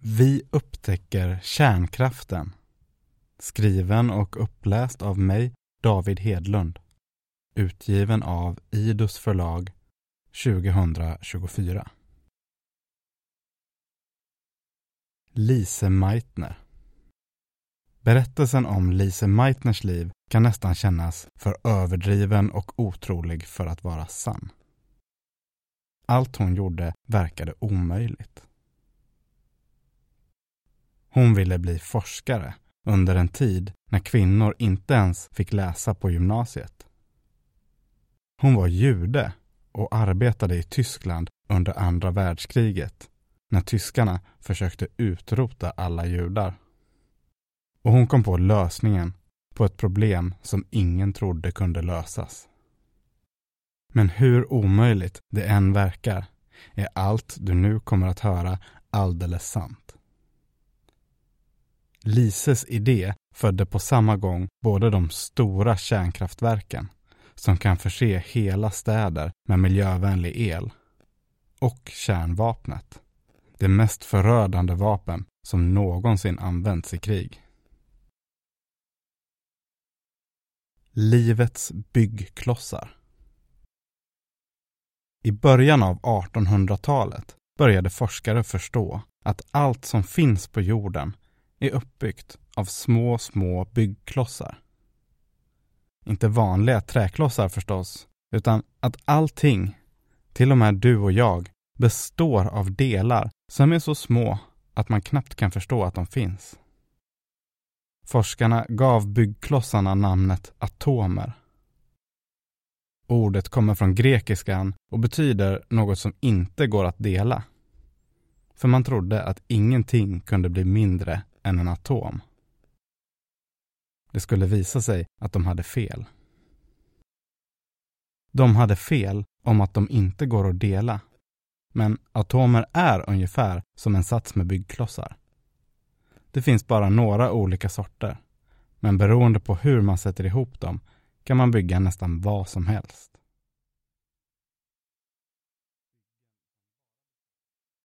Vi upptäcker kärnkraften. Skriven och uppläst av mig, David Hedlund. Utgiven av Idus förlag 2024. Lise Meitner. Berättelsen om Lise Meitners liv kan nästan kännas för överdriven och otrolig för att vara sann. Allt hon gjorde verkade omöjligt. Hon ville bli forskare under en tid när kvinnor inte ens fick läsa på gymnasiet. Hon var jude och arbetade i Tyskland under andra världskriget när tyskarna försökte utrota alla judar. Och hon kom på lösningen på ett problem som ingen trodde kunde lösas. Men hur omöjligt det än verkar är allt du nu kommer att höra alldeles sant. Lises idé födde på samma gång både de stora kärnkraftverken som kan förse hela städer med miljövänlig el och kärnvapnet, det mest förödande vapen som någonsin använts i krig. Livets byggklossar. I början av 1800-talet började forskare förstå att allt som finns på jorden är uppbyggt av små byggklossar. Inte vanliga träklossar förstås, utan att allting, till och med du och jag, består av delar som är så små att man knappt kan förstå att de finns. Forskarna gav byggklossarna namnet atomer. Ordet kommer från grekiskan och betyder något som inte går att dela. För man trodde att ingenting kunde bli mindre än en atom. Det skulle visa sig att de hade fel. De hade fel om att de inte går att dela. Men atomer är ungefär som en sats med byggklossar. Det finns bara några olika sorter. Men beroende på hur man sätter ihop dem kan man bygga nästan vad som helst.